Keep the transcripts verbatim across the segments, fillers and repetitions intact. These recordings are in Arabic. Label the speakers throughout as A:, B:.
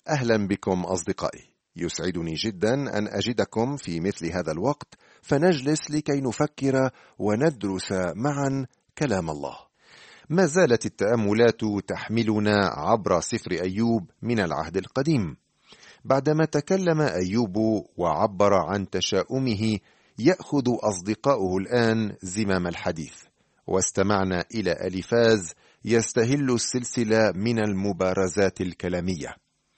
A: أهلا بكم أصدقائي، يسعدني جدا أن أجدكم في مثل هذا الوقت فنجلس لكي نفكر وندرس معا كلام الله. ما زالت التأملات تحملنا عبر سفر أيوب من العهد القديم. بعدما تكلم أيوب وعبر عن تشاؤمه، يأخذ أصدقاؤه الآن زمام الحديث، واستمعنا إلى أليفاز يستهل السلسلة من المبارزات الكلامية.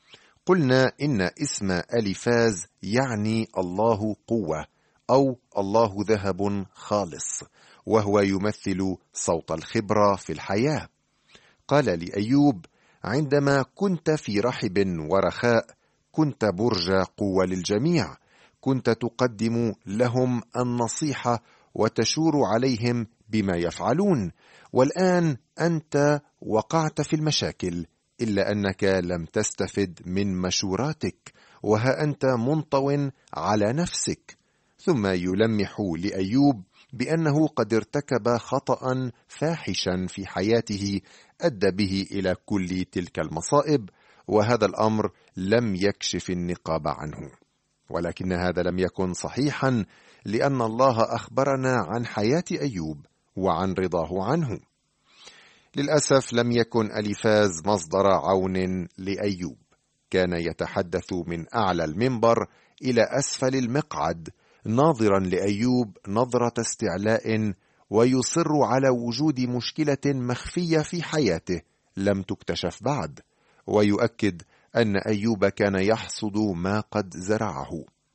A: قلنا إن اسم أليفاز يعني الله قوة أو الله ذهب خالص، وهو يمثل صوت الخبرة في الحياة. قال لأيوب: عندما كنت في رحب ورخاء كنت برج قوة للجميع، كنت تقدم لهم النصيحة وتشور عليهم بما يفعلون، والآن أنت وقعت في المشاكل، إلا أنك لم تستفد من مشوراتك، وها أنت منطو على نفسك. ثم يلمح لأيوب بأنه قد ارتكب خطأ فاحشا في حياته أدى به إلى كل تلك المصائب، وهذا الأمر لم يكشف النقاب عنه. ولكن هذا لم يكن صحيحا، لأن الله أخبرنا عن حياة أيوب وعن رضاه عنه. للأسف لم يكن أليفاز مصدر عون لأيوب، كان يتحدث من أعلى المنبر إلى أسفل المقعد، ناظرا لأيوب نظرة استعلاء، ويصر على وجود مشكلة مخفية في حياته لم تكتشف بعد، ويؤكد أن أيوب كان يحصد ما قد زرعه.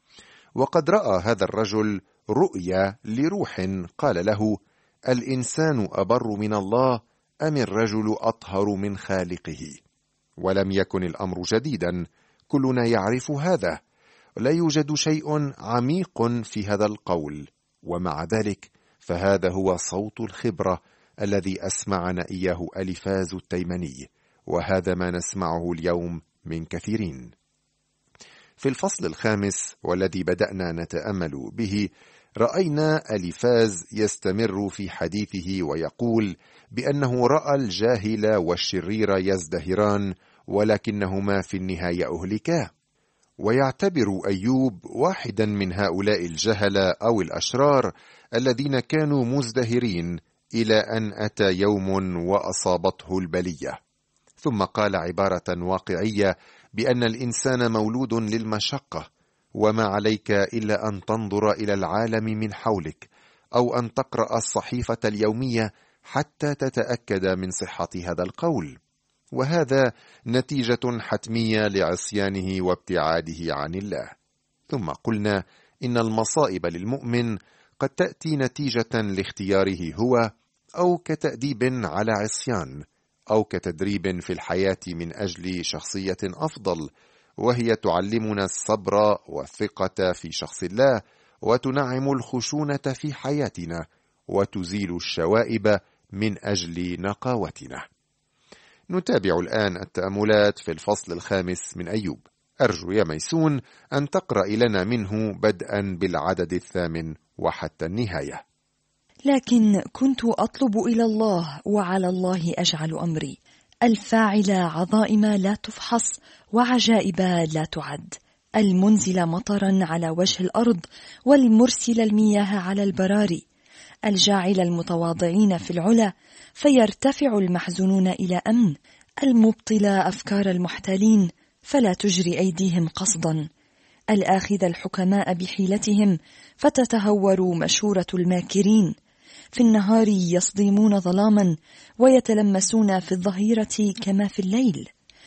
A: وقد رأى هذا الرجل رؤيا لروح قال له: الإنسان أبر من الله أم الرجل أطهر من خالقه؟ ولم يكن الأمر جديدا، كلنا يعرف هذا، لا يوجد شيء عميق في هذا القول، ومع ذلك فهذا هو صوت الخبرة الذي أسمعنا إياه أليفاز التيمني، وهذا ما نسمعه اليوم من كثيرين. في الفصل الخامس والذي بدأنا نتأمل به، رأينا أليفاز يستمر في حديثه ويقول بأنه رأى الجاهل والشرير يزدهران، ولكنهما في النهاية أهلكا. ويعتبر أيوب واحدا من هؤلاء الجهلة أو الأشرار الذين كانوا مزدهرين إلى أن أتى يوم وأصابته البلية. ثم قال عبارة واقعية بأن الإنسان مولود للمشقة، وما عليك إلا أن تنظر إلى العالم من حولك، أو أن تقرأ الصحيفة اليومية حتى تتأكد من صحة هذا القول، وهذا نتيجة حتمية لعصيانه وابتعاده عن الله. ثم قلنا إن المصائب للمؤمن قد تأتي نتيجة لاختياره هو، أو كتأديب على عصيان، أو كتدريب في الحياة من أجل شخصية أفضل، وهي تعلمنا الصبر والثقة في شخص الله، وتنعم الخشونة في حياتنا، وتزيل الشوائب من أجل نقاوتنا. نتابع الآن التأملات في الفصل الخامس من أيوب. أرجو يا ميسون أن تقرأ لنا منه بدءا بالعدد الثامن وحتى النهاية.
B: لكن كنت أطلب إلى الله، وعلى الله أجعل أمري، الفاعل عظائم لا تفحص وعجائب لا تعد، المنزل مطرا على وجه الأرض، والمرسل المياه على البراري، الجاعل المتواضعين في العلا فيرتفع المحزونون إلى أمن، المبطل أفكار المحتالين فلا تجري أيديهم قصدا، الآخذ الحكماء بحيلتهم فتتهور مشورة الماكرين، في النهار يصدمون ظلاما ويتلمسون في الظهيرة كما في الليل،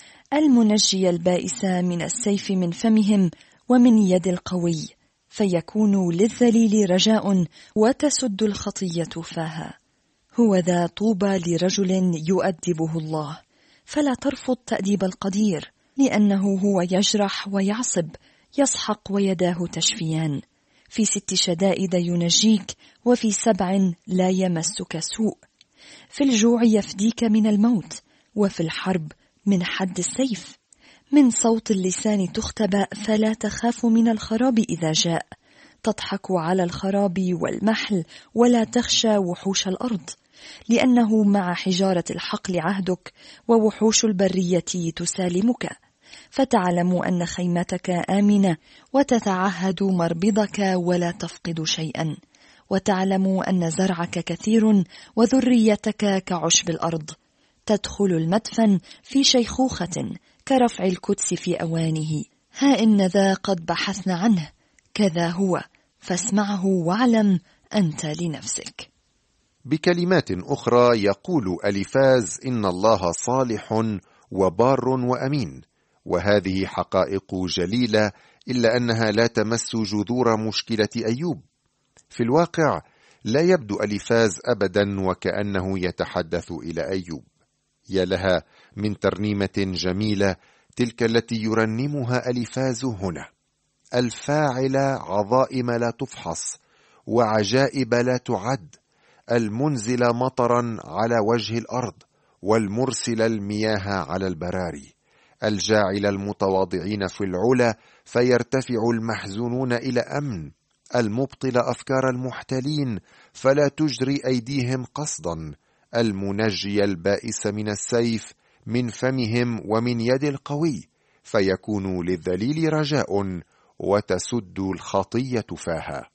B: المنجي البائس من السيف من فمهم ومن يد القوي، فيكون للذليل رجاء وتسد الخطية فاها. هو ذا طوبى لرجل يؤدبه الله، فلا ترفض تأديب القدير، لأنه هو يجرح ويعصب، يسحق ويداه تشفيان، في ست شدائد ينجيك، وفي سبع لا يمسك سوء، في الجوع يفديك من الموت، وفي الحرب من حد السيف، من صوت اللسان تختبأ، فلا تخاف من الخراب إذا جاء، تضحك على الخراب والمحل، ولا تخشى وحوش الأرض، لأنه مع حجارة الحقل عهدك، ووحوش البرية تسالمك، فتعلم أن خيمتك آمنة وتتعهد مربضك ولا تفقد شيئا، وتعلم أن زرعك كثير وذريتك كعشب الأرض. تدخل المدفن في شيخوخة كرفع الكدس في أوانه. ها إن ذا قد بحثنا عنه، كذا هو، فاسمعه واعلم أنت لنفسك.
A: بكلمات أخرى يقول أليفاز إن الله صالح وبار وأمين، وهذه حقائق جليلة، إلا أنها لا تمس جذور مشكلة أيوب. في الواقع لا يبدو أليفاز أبدا وكأنه يتحدث إلى أيوب. يا لها من ترنيمة جميلة تلك التي يرنمها أليفاز هنا: الفاعل عظائم لا تفحص وعجائب لا تعد، المنزل مطرا على وجه الأرض، والمرسل المياه على البراري، الجاعل المتواضعين في العلا فيرتفع المحزونون إلى أمن، المبطل أفكار المحتلين فلا تجري أيديهم قصدا، المنجي البائس من السيف من فمهم ومن يد القوي، فيكون للذليل رجاء وتسد الخطية فاها.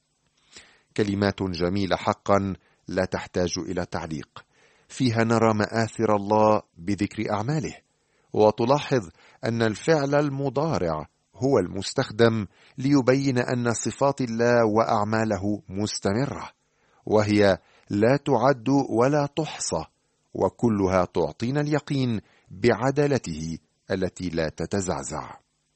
A: كلمات جميلة حقا لا تحتاج إلى تعليق، فيها نرى مآثر الله بذكر أعماله، وتلاحظ أن الفعل المضارع هو المستخدم ليبين أن صفات الله وأعماله مستمرة، وهي لا تعد ولا تحصى، وكلها تعطينا اليقين بعدالته التي لا تتزعزع.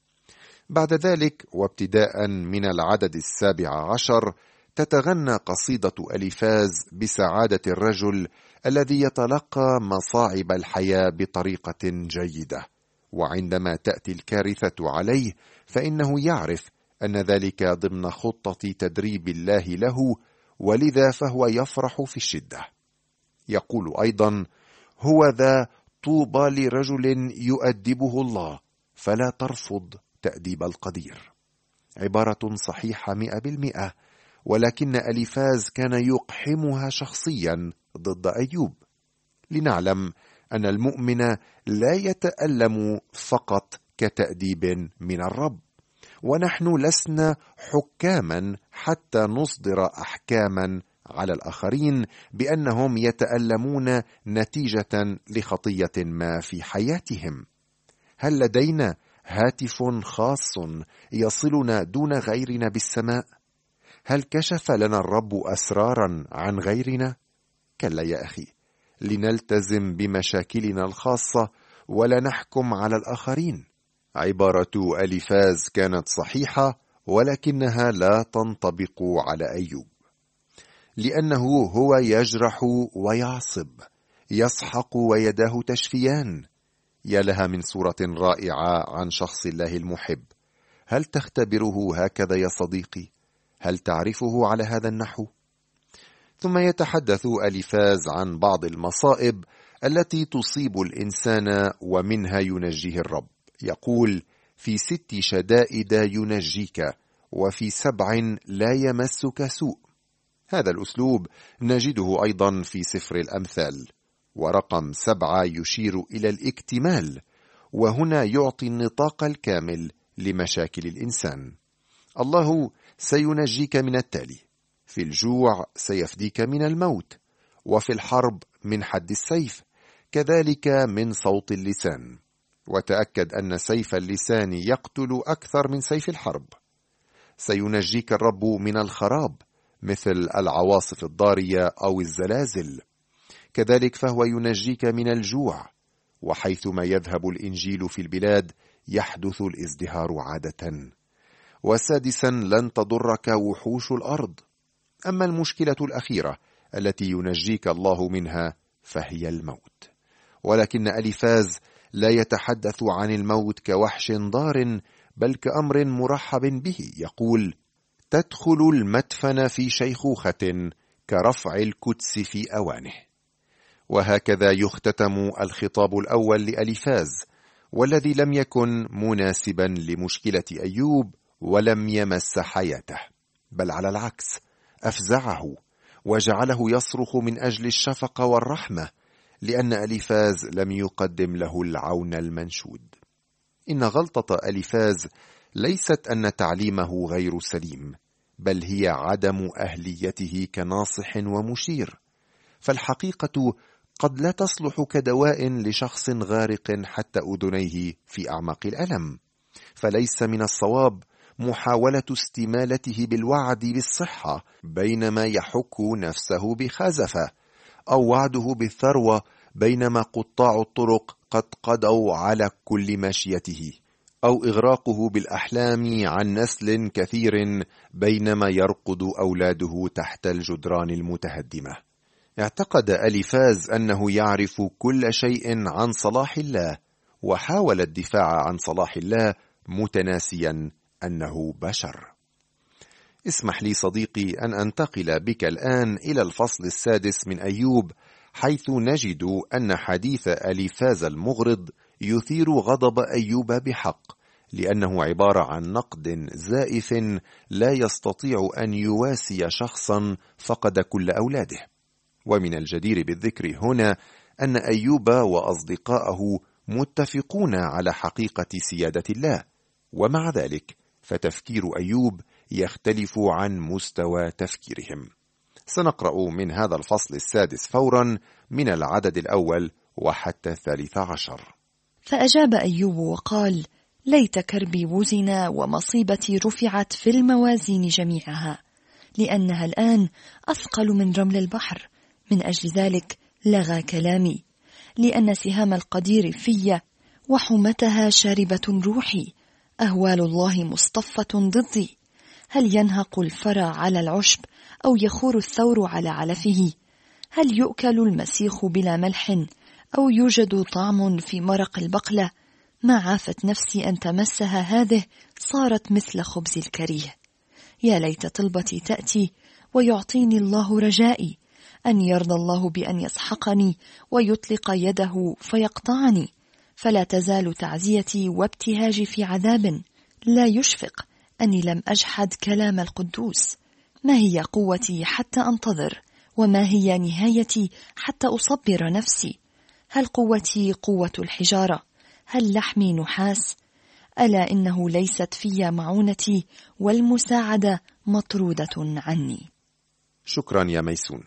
A: بعد ذلك وابتداء من العدد السابع عشر تتغنى قصيدة أليفاز بسعادة الرجل الذي يتلقى مصاعب الحياة بطريقة جيدة، وعندما تأتي الكارثة عليه فإنه يعرف أن ذلك ضمن خطة تدريب الله له، ولذا فهو يفرح في الشدة. يقول أيضا: هو ذا طوبى لرجل يؤدبه الله فلا ترفض تأديب القدير. عبارة صحيحة مئة بالمئة، ولكن أليفاز كان يقحمها شخصيا ضد أيوب، لنعلم أن المؤمن لا يتألم فقط كتأديب من الرب، ونحن لسنا حكاما حتى نصدر أحكاما على الآخرين بأنهم يتألمون نتيجة لخطية ما في حياتهم. هل لدينا هاتف خاص يصلنا دون غيرنا بالسماء؟ هل كشف لنا الرب أسرارا عن غيرنا؟ كلا يا أخي، لنلتزم بمشاكلنا الخاصة ولا نحكم على الآخرين. عبارة أليفاز كانت صحيحة، ولكنها لا تنطبق على أيوب، لأنه هو يجرح ويعصب، يسحق ويداه تشفيان. يا لها من صورة رائعة عن شخص الله المحب. هل تختبره هكذا يا صديقي؟ هل تعرفه على هذا النحو؟ ثم يتحدث أليفاز عن بعض المصائب التي تصيب الإنسان ومنها ينجيه الرب. يقول: في ست شدائد ينجيك، وفي سبع لا يمسك سوء. هذا الأسلوب نجده أيضا في سفر الأمثال، ورقم سبعة يشير إلى الاكتمال، وهنا يعطي النطاق الكامل لمشاكل الإنسان. الله سينجيك من التالي: في الجوع سيفديك من الموت، وفي الحرب من حد السيف، كذلك من صوت اللسان. وتأكد أن سيف اللسان يقتل أكثر من سيف الحرب. سينجيك الرب من الخراب مثل العواصف الضارية أو الزلازل، كذلك فهو ينجيك من الجوع، وحيثما يذهب الإنجيل في البلاد يحدث الازدهار عادة. وسادسا، لن تضرك وحوش الأرض. أما المشكلة الأخيرة التي ينجيك الله منها فهي الموت. ولكن أليفاز لا يتحدث عن الموت كوحش ضار، بل كأمر مرحب به. يقول: تدخل المدفن في شيخوخة كرفع الكدس في أوانه. وهكذا يختتم الخطاب الأول لأليفاز، والذي لم يكن مناسبا لمشكلة أيوب ولم يمس حياته، بل على العكس أفزعه وجعله يصرخ من أجل الشفقة والرحمة، لأن أليفاز لم يقدم له العون المنشود. إن غلطة أليفاز ليست أن تعليمه غير سليم، بل هي عدم أهليته كناصح ومشير، فالحقيقة قد لا تصلح كدواء لشخص غارق حتى أذنيه في أعماق الألم، فليس من الصواب محاولة استمالته بالوعد بالصحة بينما يحك نفسه بخزفة، أو وعده بالثروة بينما قطاع الطرق قد قضوا على كل ماشيته، أو إغراقه بالأحلام عن نسل كثير بينما يرقد أولاده تحت الجدران المتهدمة. اعتقد أليفاز أنه يعرف كل شيء عن صلاح الله، وحاول الدفاع عن صلاح الله متناسيا أنه بشر. اسمح لي صديقي أن أنتقل بك الآن إلى الفصل السادس من أيوب، حيث نجد أن حديث أليفاز المغرض يثير غضب أيوب بحق، لأنه عبارة عن نقد زائف لا يستطيع أن يواسي شخصا فقد كل أولاده. ومن الجدير بالذكر هنا أن أيوب وأصدقائه متفقون على حقيقة سيادة الله، ومع ذلك فتفكير أيوب يختلف عن مستوى تفكيرهم. سنقرأ من هذا الفصل السادس فورا من العدد الأول وحتى الثالث عشر.
B: فأجاب أيوب وقال: ليت كربي وزن ومصيبتي رفعت في الموازين جميعها، لأنها الآن أثقل من رمل البحر، من أجل ذلك لغى كلامي، لأن سهام القدير في وحمتها شاربة روحي، أهوال الله مصطفة ضدي. هل ينهق الفرى على العشب أو يخور الثور على علفه؟ هل يؤكل المسيخ بلا ملح أو يوجد طعم في مرق البقلة؟ ما عافت نفسي أن تمسها هذه، صارت مثل خبز الكريه. يا ليت طلبتي تأتي ويعطيني الله رجائي، أن يرضى الله بأن يسحقني ويطلق يده فيقطعني، فلا تزال تعزيتي وابتهاجي في عذاب، لا يشفق أني لم أجحد كلام القدوس. ما هي قوتي حتى أنتظر؟ وما هي نهايتي حتى أصبر نفسي؟ هل قوتي قوة الحجارة؟ هل لحمي نحاس؟ ألا إنه ليست في معونتي، والمساعدة مطرودة عني.
A: شكرا يا ميسون.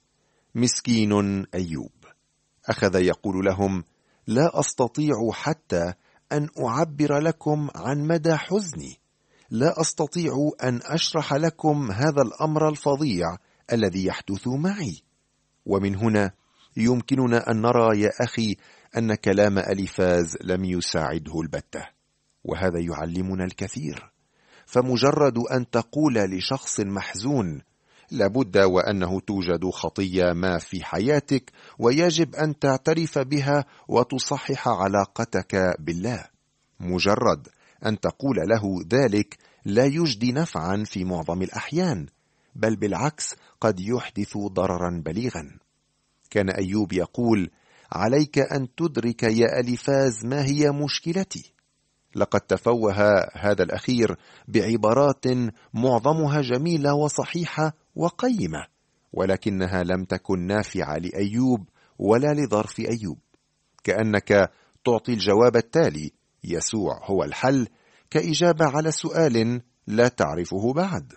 A: مسكين أيوب، أخذ يقول لهم: لا أستطيع حتى أن أعبر لكم عن مدى حزني، لا أستطيع أن أشرح لكم هذا الأمر الفظيع الذي يحدث معي. ومن هنا يمكننا أن نرى يا أخي أن كلام أليفاز لم يساعده البتة، وهذا يعلمنا الكثير. فمجرد أن تقول لشخص محزون لابد وأنه توجد خطية ما في حياتك، ويجب أن تعترف بها وتصحح علاقتك بالله، مجرد أن تقول له ذلك لا يجدي نفعا في معظم الأحيان، بل بالعكس قد يحدث ضررا بليغا. كان أيوب يقول: عليك أن تدرك يا أليفاز ما هي مشكلتي. لقد تفوه هذا الأخير بعبارات معظمها جميلة وصحيحة وقيمة، ولكنها لم تكن نافعة لأيوب ولا لظرف أيوب. كأنك تعطي الجواب التالي: يسوع هو الحل، كإجابة على سؤال لا تعرفه بعد.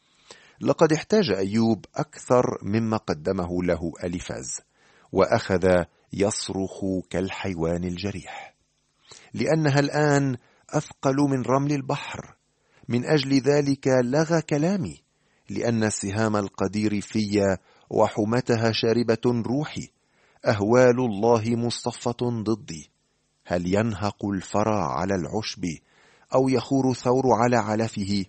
A: لقد احتاج أيوب أكثر مما قدمه له أليفاز، وأخذ يصرخ كالحيوان الجريح، لأنها الآن أثقل من رمل البحر. من أجل ذلك لغى كلامي، لأن سهام القدير في وحمتها شاربة روحي، أهوال الله مصطفة ضدي. هل ينهق الفرى على العشب أو يخور الثور على علفه؟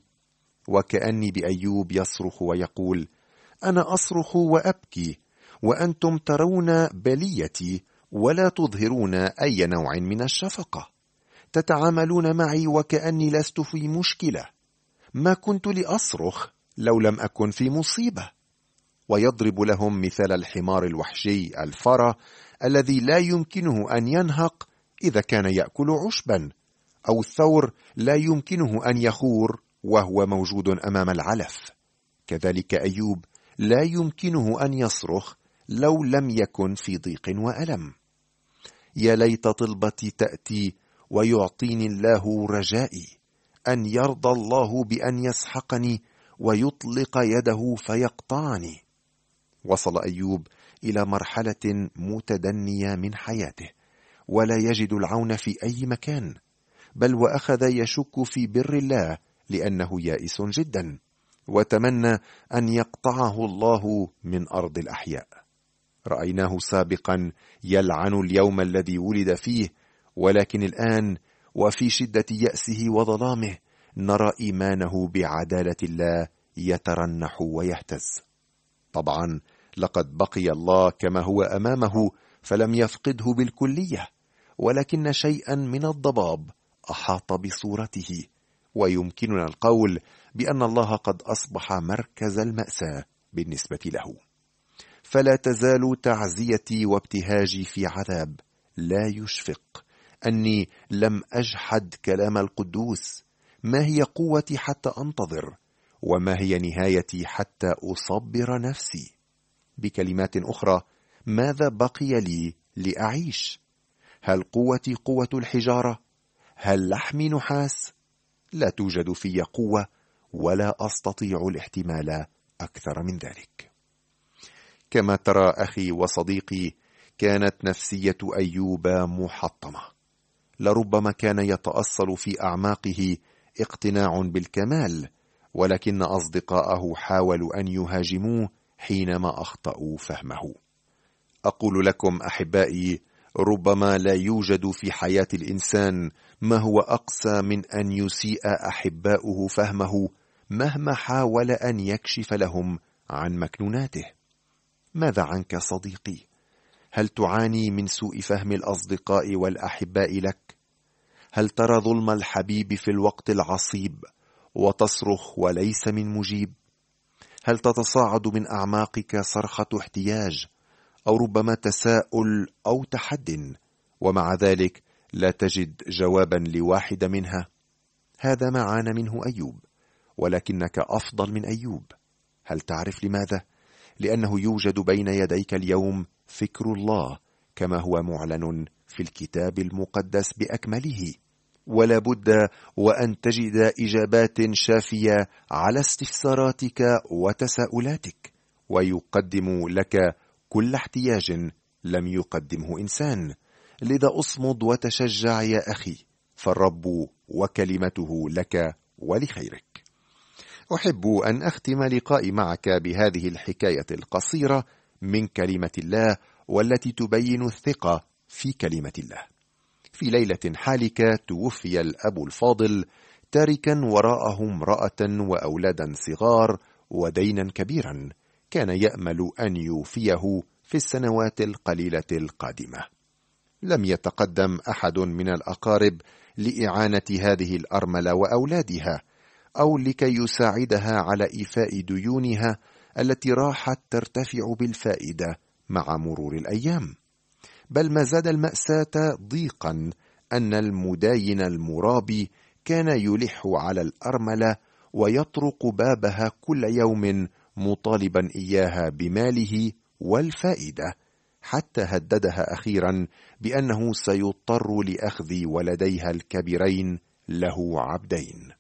A: وكأني بأيوب يصرخ ويقول: أنا أصرخ وأبكي، وأنتم ترون بليتي ولا تظهرون أي نوع من الشفقة. تتعاملون معي وكأني لست في مشكلة. ما كنت لأصرخ لو لم أكن في مصيبة. ويضرب لهم مثال الحمار الوحشي الفرى الذي لا يمكنه أن ينهق إذا كان يأكل عشبا، أو الثور لا يمكنه أن يخور وهو موجود أمام العلف. كذلك أيوب لا يمكنه أن يصرخ لو لم يكن في ضيق وألم. يا ليت طلبتي تأتي ويعطيني الله رجائي أن يرضى الله بأن يسحقني ويطلق يده فيقطعني. وصل أيوب إلى مرحلة متدنية من حياته، ولا يجد العون في أي مكان، بل وأخذ يشك في بر الله لأنه يائس جدا، وتمنى أن يقطعه الله من أرض الأحياء. رأيناه سابقا يلعن اليوم الذي ولد فيه، ولكن الآن وفي شدة يأسه وظلامه نرى إيمانه بعدالة الله يترنح ويهتز. طبعا لقد بقي الله كما هو أمامه فلم يفقده بالكلية، ولكن شيئا من الضباب أحاط بصورته، ويمكننا القول بأن الله قد أصبح مركز المأساة بالنسبة له. فلا تزال تعزيتي وابتهاجي في عذاب لا يشفق أني لم أجحد كلام القدوس. ما هي قوتي حتى أنتظر؟ وما هي نهايتي حتى أصبر نفسي؟ بكلمات أخرى، ماذا بقي لي لأعيش؟ هل قوتي قوة الحجارة؟ هل لحمي نحاس؟ لا توجد في قوة، ولا أستطيع الاحتمال أكثر من ذلك. كما ترى أخي وصديقي، كانت نفسية أيوب محطمة. لربما كان يتأصل في أعماقه اقتناع بالكمال، ولكن أصدقاءه حاولوا أن يهاجموه حينما أخطأوا فهمه. أقول لكم أحبائي، ربما لا يوجد في حياة الإنسان ما هو أقسى من أن يسيء أحباؤه فهمه مهما حاول أن يكشف لهم عن مكنوناته. ماذا عنك صديقي؟ هل تعاني من سوء فهم الأصدقاء والأحباء لك؟ هل ترى ظلم الحبيب في الوقت العصيب وتصرخ وليس من مجيب؟ هل تتصاعد من أعماقك صرخة احتياج أو ربما تساؤل أو تحد، ومع ذلك لا تجد جوابا لواحد منها؟ هذا ما عانى منه أيوب، ولكنك أفضل من أيوب. هل تعرف لماذا؟ لأنه يوجد بين يديك اليوم فكر الله كما هو معلن في الكتاب المقدس بأكمله، ولا بد وأن تجد إجابات شافية على استفساراتك وتساؤلاتك، ويقدم لك كل احتياج لم يقدمه إنسان. لذا أصمد وتشجع يا أخي، فالرب وكلمته لك ولخيرك. أحب أن أختم لقائي معك بهذه الحكاية القصيرة من كلمة الله، والتي تبين الثقة في كلمة الله. في ليلة حالكة توفي الأب الفاضل، تاركا وراءه امرأة وأولادا صغار ودينا كبيرا كان يأمل أن يوفيه في السنوات القليلة القادمة. لم يتقدم أحد من الأقارب لإعانة هذه الأرملة وأولادها، أو لكي يساعدها على إيفاء ديونها التي راحت ترتفع بالفائدة مع مرور الأيام. بل ما زاد المأساة ضيقا أن المداين المرابي كان يلح على الأرملة ويطرق بابها كل يوم مطالبا إياها بماله والفائدة، حتى هددها أخيرا بأنه سيضطر لأخذ ولديها الكبيرين له عبدين.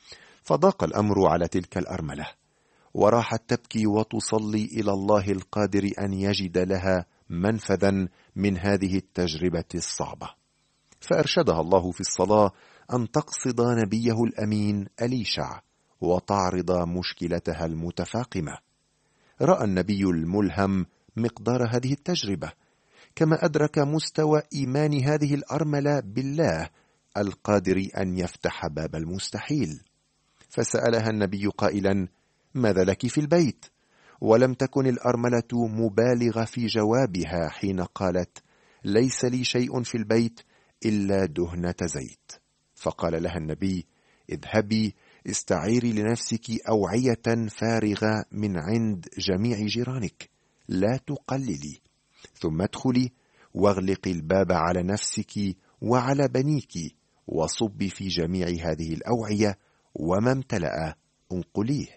A: فضاق الأمر على تلك الأرملة، وراحت تبكي وتصلي إلى الله القادر أن يجد لها منفذا من هذه التجربة الصعبة. فأرشدها الله في الصلاة أن تقصد نبيه الأمين أليشع وتعرض مشكلتها المتفاقمة. رأى النبي الملهم مقدار هذه التجربة، كما أدرك مستوى إيمان هذه الأرملة بالله القادر أن يفتح باب المستحيل. فسألها النبي قائلا: ماذا لك في البيت؟ ولم تكن الأرملة مبالغة في جوابها حين قالت: ليس لي شيء في البيت إلا دهنة زيت. فقال لها النبي: اذهبي استعيري لنفسك أوعية فارغة من عند جميع جيرانك، لا تقللي، ثم ادخلي واغلقي الباب على نفسك وعلى بنيك، وصبي في جميع هذه الأوعية، وما امتلأ انقليه.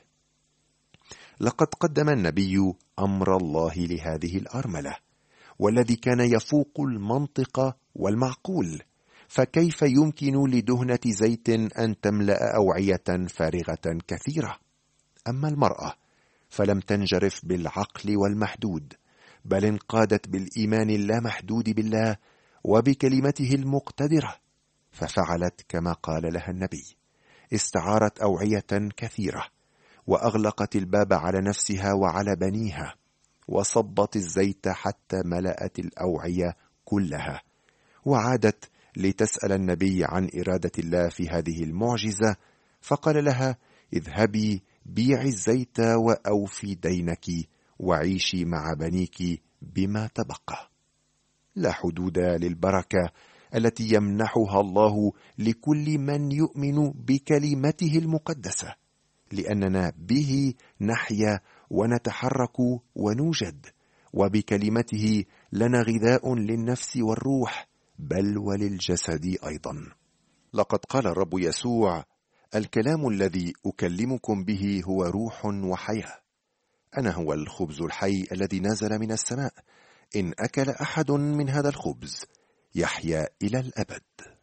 A: لقد قدم النبي أمر الله لهذه الأرملة، والذي كان يفوق المنطق والمعقول، فكيف يمكن لدهنة زيت أن تملأ أوعية فارغة كثيرة؟ أما المرأة فلم تنجرف بالعقل والمحدود، بل انقادت بالإيمان اللامحدود بالله وبكلمته المقتدرة، ففعلت كما قال لها النبي، استعارت أوعية كثيرة، وأغلقت الباب على نفسها وعلى بنيها، وصبت الزيت حتى ملأت الأوعية كلها، وعادت لتسأل النبي عن إرادة الله في هذه المعجزة، فقال لها: اذهبي بيعي الزيت وأوفي دينك وعيشي مع بنيك بما تبقى. لا حدود للبركة التي يمنحها الله لكل من يؤمن بكلمته المقدسة، لأننا به نحيا ونتحرك ونوجد، وبكلمته لنا غذاء للنفس والروح، بل وللجسد أيضا. لقد قال الرب يسوع: الكلام الذي أكلمكم به هو روح وحياة. أنا هو الخبز الحي الذي نزل من السماء، إن أكل أحد من هذا الخبز يحيا إلى الأبد.